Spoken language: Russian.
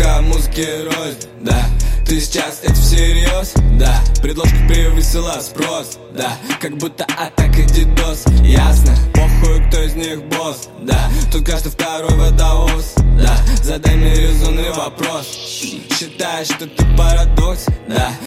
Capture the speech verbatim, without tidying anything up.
пока музыки рознь, да. Ты сейчас это всерьез, да. Предложка превысила спрос, да. Как будто атака дидос, ясно. Похуй, кто из них босс, да. Тут каждый второй водоос, да. Задай мне резонный вопрос. Считаешь, что ты парадокс, да.